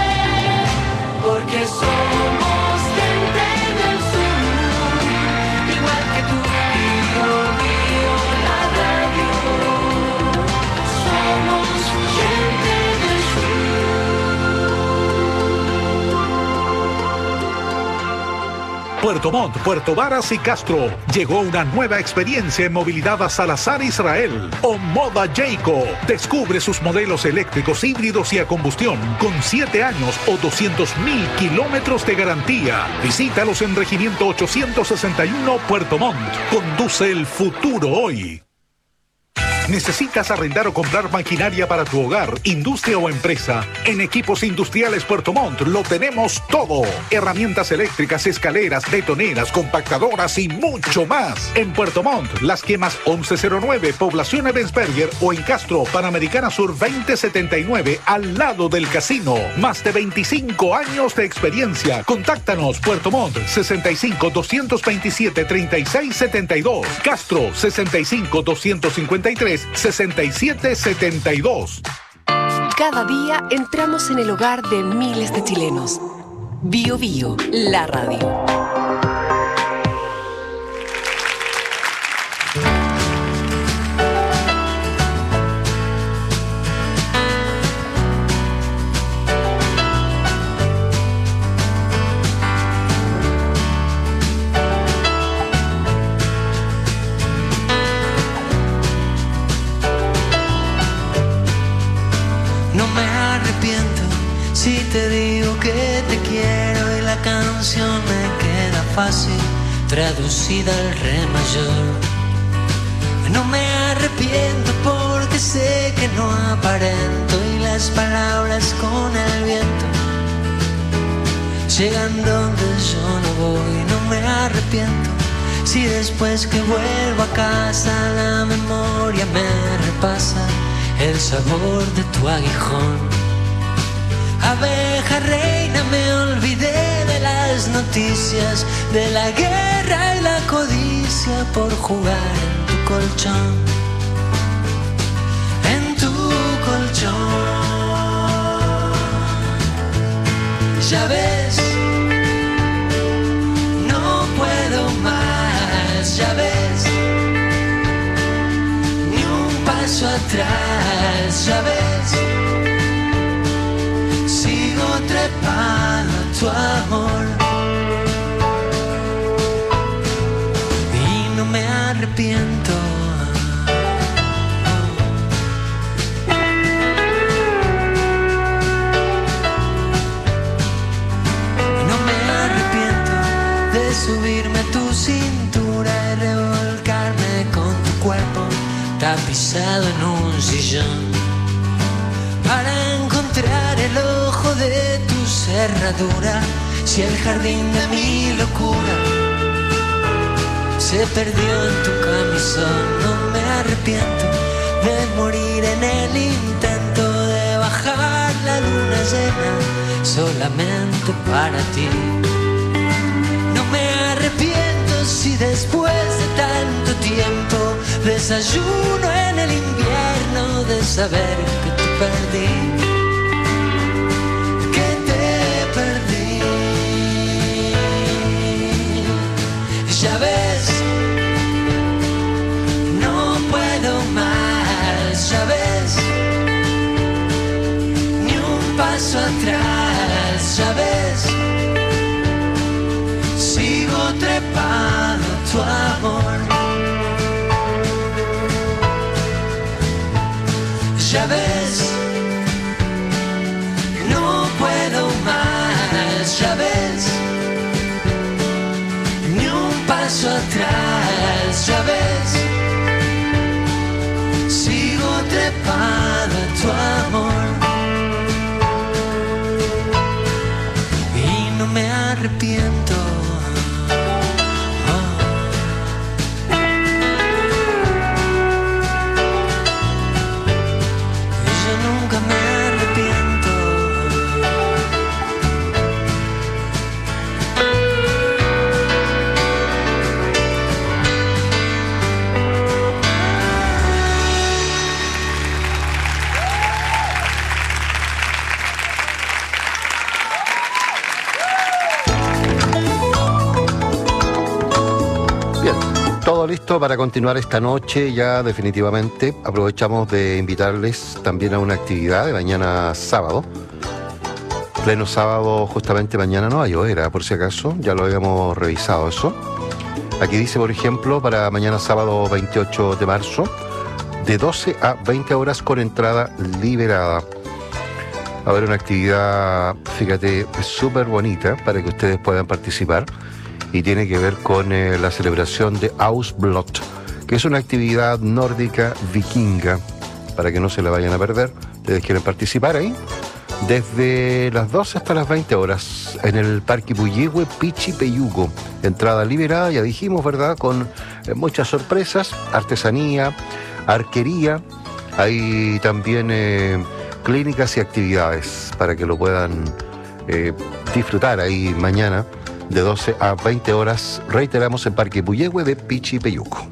Puerto Montt, Puerto Varas y Castro. Llegó una nueva experiencia en movilidad a Salazar Israel. Omoda Jayco. Descubre sus modelos eléctricos, híbridos y a combustión con siete años o doscientos mil kilómetros de garantía. Visítalos en Regimiento ochocientos sesenta y uno Puerto Montt. Conduce el futuro hoy. ¿Necesitas arrendar o comprar maquinaria para tu hogar, industria o empresa? En Equipos Industriales Puerto Montt lo tenemos todo. Herramientas eléctricas, escaleras, betoneras, compactadoras y mucho más. En Puerto Montt, Las Quemas once cero nueve, Población Ebensberger, o en Castro, Panamericana Sur veinte setenta y nueve, al lado del casino. Más de veinticinco años de experiencia. Contáctanos. Puerto Montt, sesenta y cinco, doscientos veintisiete, treinta y seis setenta y dos. Castro, sesenta y cinco, doscientos cincuenta y tres, sesenta y siete setenta y dos.
Cada día entramos en el hogar de miles de chilenos. Bio Bio, la radio.
Si te digo que te quiero y la canción me queda fácil, traducida al re mayor. No me arrepiento porque sé que no aparento y las palabras con el viento llegan donde yo no voy. No me arrepiento si después que vuelvo a casa la memoria me repasa el sabor de tu aguijón. Abeja reina, me olvidé de las noticias, de la guerra y la codicia por jugar en tu colchón, en tu colchón. Ya ves, no puedo más, ya ves, ni un paso atrás, ya ves. Sigo trepando a tu amor y no me arrepiento. No me arrepiento de subirme a tu cintura y revolcarme con tu cuerpo tapizado en un sillón para encontrar el ojo de tu cerradura. Si el jardín de mi locura se perdió en tu camisón, no me arrepiento de morir en el intento de bajar la luna llena solamente para ti. No me arrepiento si después de tanto tiempo desayuno en el invierno de saber que te perdí, que te perdí. Ya ves, no puedo más, ya ves, ni un paso atrás, ya ves, sigo trepando tu amor. Ya ves, no puedo más, ya ves, ni un paso atrás, ya ves, sigo trepando tu amor y no me arrepiento.
Todo listo para continuar esta noche ya definitivamente. Aprovechamos de invitarles también a una actividad de mañana sábado. Pleno sábado, justamente mañana no va a llover, ¿eh? Por si acaso, ya lo habíamos revisado eso. Aquí dice, por ejemplo, para mañana sábado veintiocho de marzo, de doce a veinte horas con entrada liberada. Va a haber una actividad, fíjate, súper bonita para que ustedes puedan participar y tiene que ver con eh, la celebración de Ausblot, que es una actividad nórdica vikinga, para que no se la vayan a perder. Ustedes quieren participar ahí, desde las doce hasta las veinte horas, en el Parque Puyehue, Pichi Peyuco. Entrada liberada, ya dijimos, ¿verdad? Con eh, muchas sorpresas, artesanía, arquería, hay también eh, clínicas y actividades para que lo puedan eh, disfrutar ahí mañana, de doce a veinte horas, reiteramos, en Parque Puyehue de Pichi Peyuco.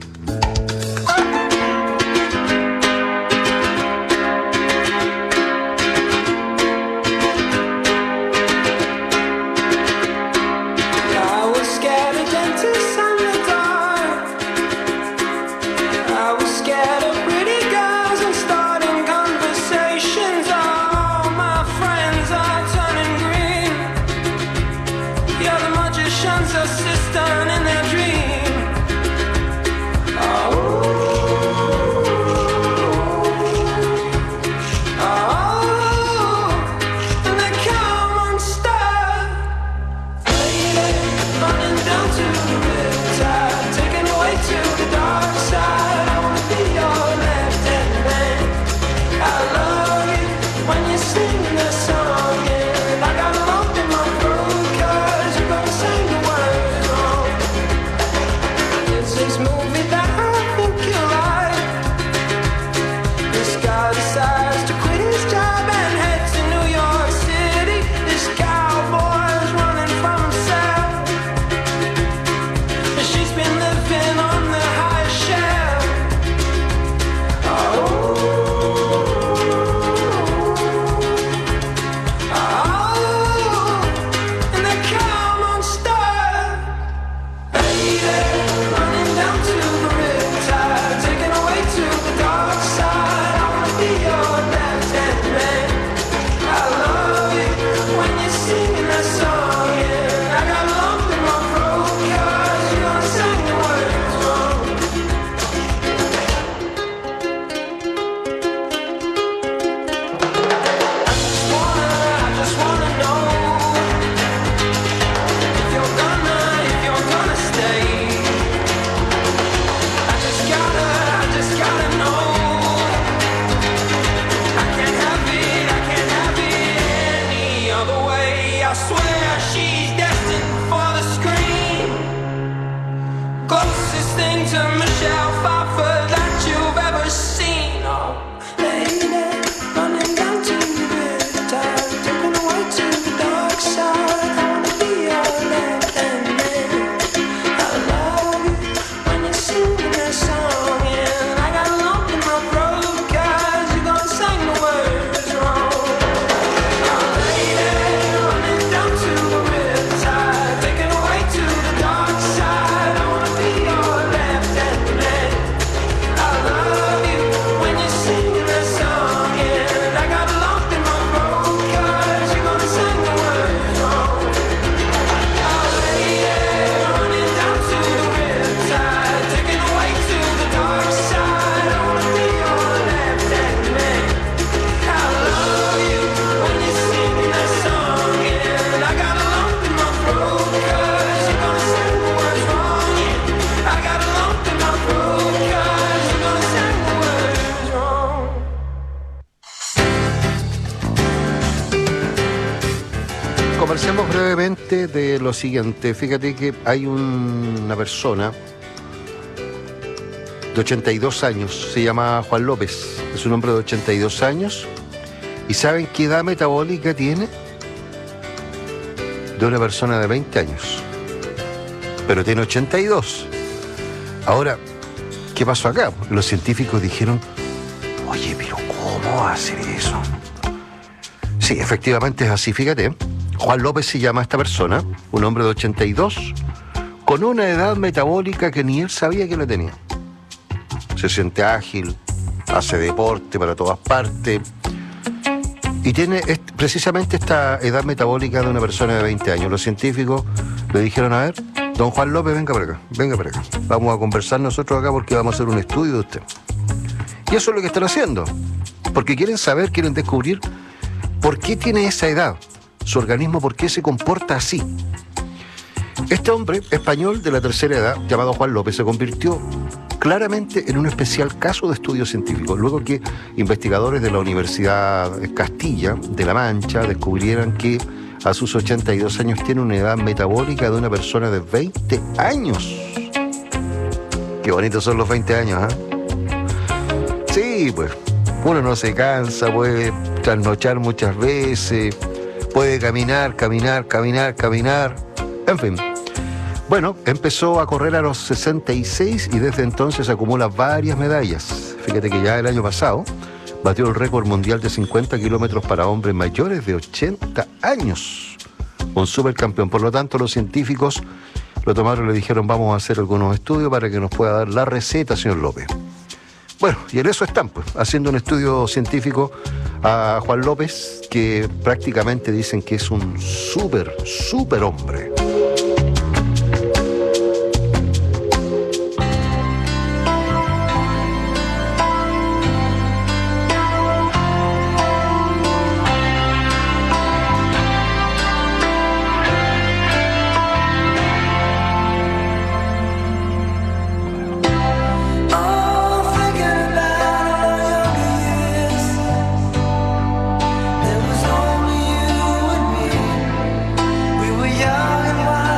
Conversemos brevemente de lo siguiente. Fíjate que hay un, una persona de ochenta y dos años, se llama Juan López, es un hombre de ochenta y dos años, y ¿saben qué edad metabólica tiene? De una persona de veinte años, pero tiene ochenta y dos. Ahora, ¿qué pasó acá? Los científicos dijeron, oye, pero ¿cómo va a hacer eso? Sí, efectivamente es así, fíjate. Juan López se llama esta persona, un hombre de ochenta y dos, con una edad metabólica que ni él sabía que la tenía. Se siente ágil, hace deporte para todas partes, Y tiene est- precisamente esta edad metabólica de una persona de veinte años. Los científicos le dijeron, a ver, don Juan López, venga para acá, venga para acá. Vamos a conversar nosotros acá porque vamos a hacer un estudio de usted. Y eso es lo que están haciendo. Porque quieren saber, quieren descubrir por qué tiene esa edad, su organismo, por qué se comporta así. Este hombre español de la tercera edad, llamado Juan López, se convirtió claramente en un especial caso de estudio científico, luego que investigadores de la Universidad Castilla de La Mancha descubrieran que a sus ochenta y dos años tiene una edad metabólica de una persona de veinte años. Qué bonitos son los veinte años, ¿eh? Sí, pues, uno no se cansa, puede trasnochar muchas veces, puede caminar, caminar, caminar, caminar, en fin. Bueno, empezó a correr a los sesenta y seis y desde entonces acumula varias medallas. Fíjate que ya el año pasado batió el récord mundial de cincuenta kilómetros para hombres mayores de ochenta años. Un supercampeón. Por lo tanto, los científicos lo tomaron y le dijeron, vamos a hacer algunos estudios para que nos pueda dar la receta, señor López. Bueno, y en eso están, pues, haciendo un estudio científico a Juan López, que prácticamente dicen que es un súper, súper hombre.
We were young and wild.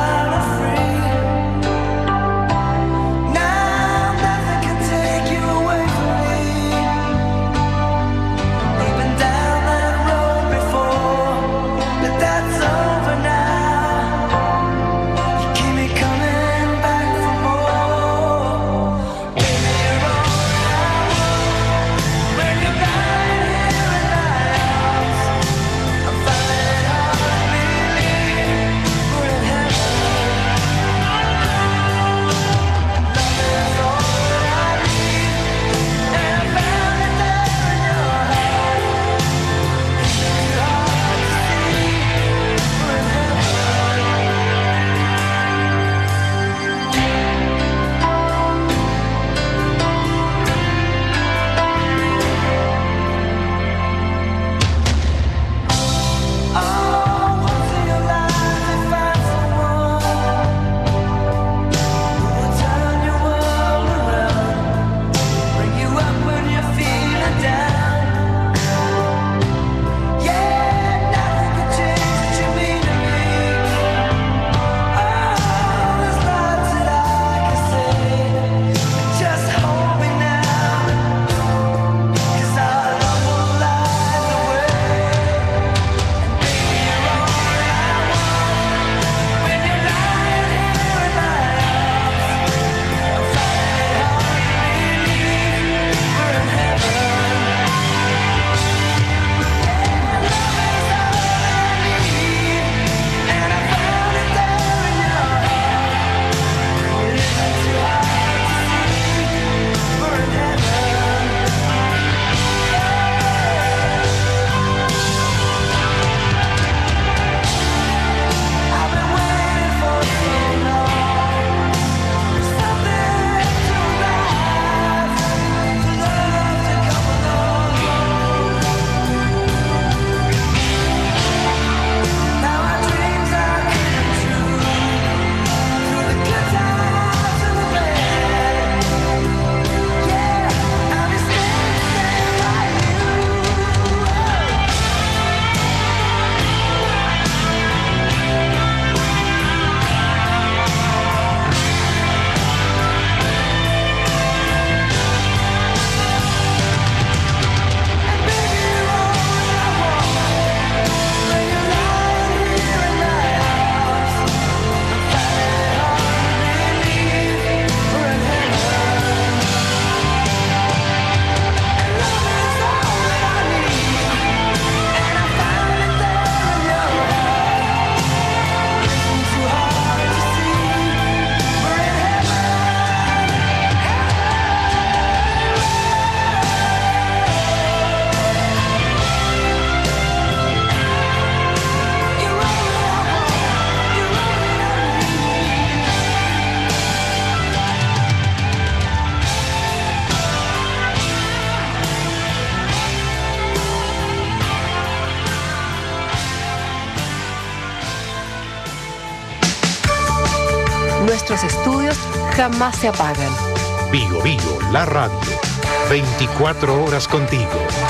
Nuestros estudios jamás se apagan.
Bio Bio, la radio. veinticuatro horas contigo.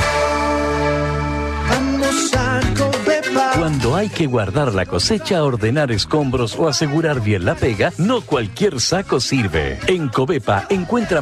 Cuando hay que guardar la cosecha, ordenar escombros o asegurar bien la pega, no cualquier saco sirve. En Covepa encuentra